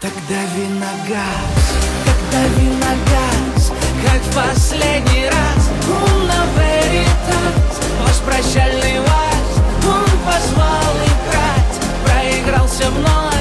дави на газ, так дави на газ, как в последний раз. Una veritas, ваш прощальный вальс, он позвал играть, проигрался вновь.